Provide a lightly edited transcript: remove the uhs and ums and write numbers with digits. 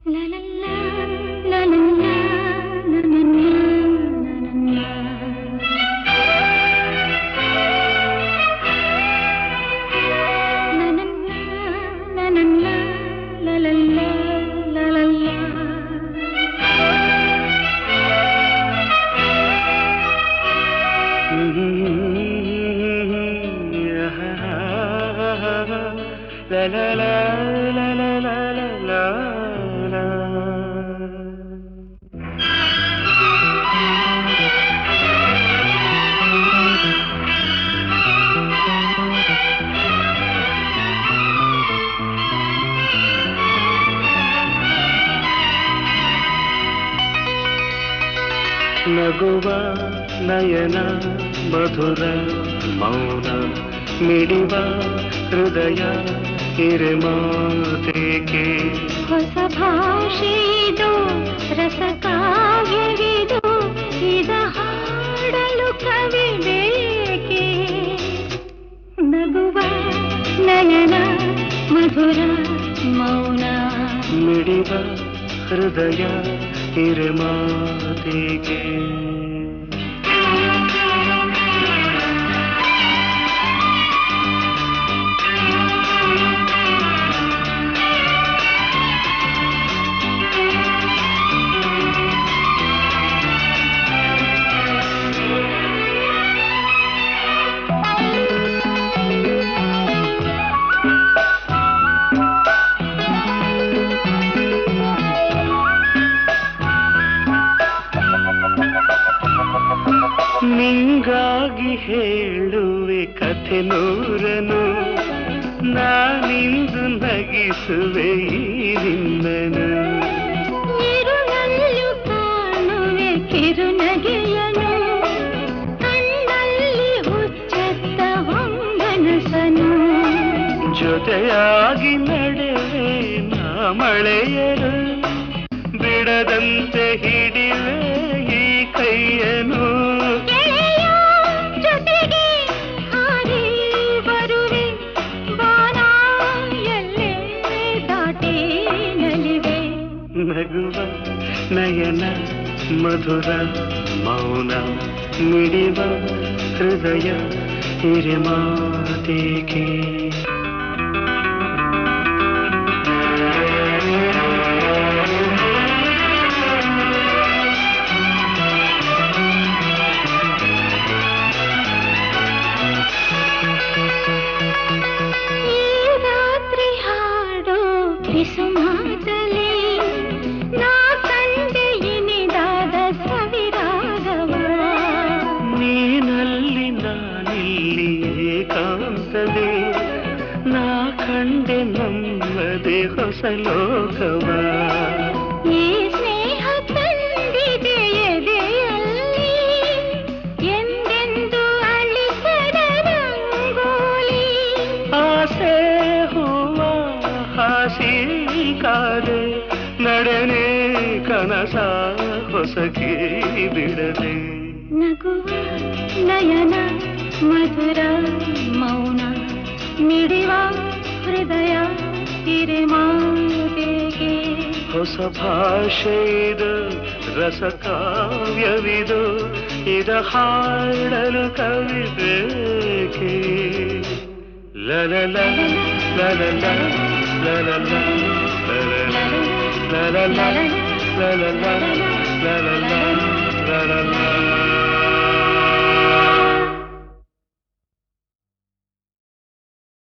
ನಗುವ ನಯನ ಮಧುರ ಮೌನ ಮಿಡಿವ ಹೃದಯ ಹಿರೆಮಾತೆಗೆ ಹೊಸ ಭಾಷೆಯಿದು ರಸ ಕಾವ್ಯವಿದು ಇದ ಹಾಡಲು ಕವಿ ಬೇಕೆ ನಗುವ ನಯನ ಮಧುರ ಮೌನ ಮಿಡಿವ ಹೃದಯ ಹಿರೆಮಾತೆಗೆ ನಿಂಗಾಗಿ ಹೇಳುವೆ ಕಥೆ ನೂರನು ನಾನಿಂದು ನಗಿಸುವೆ ಈ ನಿನ್ನನು ಇರುಳಲ್ಲೂ ಕಾಣುವೆ ಕಿರುನಗೆಯನು ಕಣ್ಣಲ್ಲಿ ಹುಚ್ಚೆತ್ತ ಹೊಂಗನಸನು ಜೊತೆಯಾಗಿ ನಡೆವೆ ನಾ ಮಳೆಯರು ಬಿಡದಂತೆ ಹಿಡಿವೆ ಈ ಕೈಯನು ನಗುವ ನಯನ ಮಧುರ ಮೌನ ಮಿಡಿವ ಹೃದಯ ಹಿರೆಮಾತೆಗೆ ಈ ರಾತ್ರಿ ಹಾಡು ಕಿಸುಮಾತಲಿ ನಾ ಕಂಡೆ ನಮ್ಮದೆ ಹೊಸ ಲೋಕವ ಈ ಸ್ನೇಹ ತಂದಿದೆ ಎದೆಯಲ್ಲಿ ಎಂದೆಂದು ಅಳಿಸದ ರಂಗೋಲಿ ಆಸೆ ಹೂವ ಹಾಸಿ ಕಾದೆ ನಡೆನೆ ಕನಸ ಹೊಸಕಿ ಬಿಡದೆ ನಗುವ ನಯನ ಮಧುರ ಮೌನ ಮಿಡಿವ ಹೃದಯ ಹಿರೆಮಾತೆಗೆ ಹೊಸ ಭಾಷೆಯಿದು ರಸ ಕಾವ್ಯವಿದು ಇದ ಹಾಡಲು ಕವಿ ಬೇಕೆ ಲಲಲ ಲಲಲ ಲಲಲ ಲಲಲ ಲಲಲ ಲಲಲ ಲಲಲ ಲಲಲ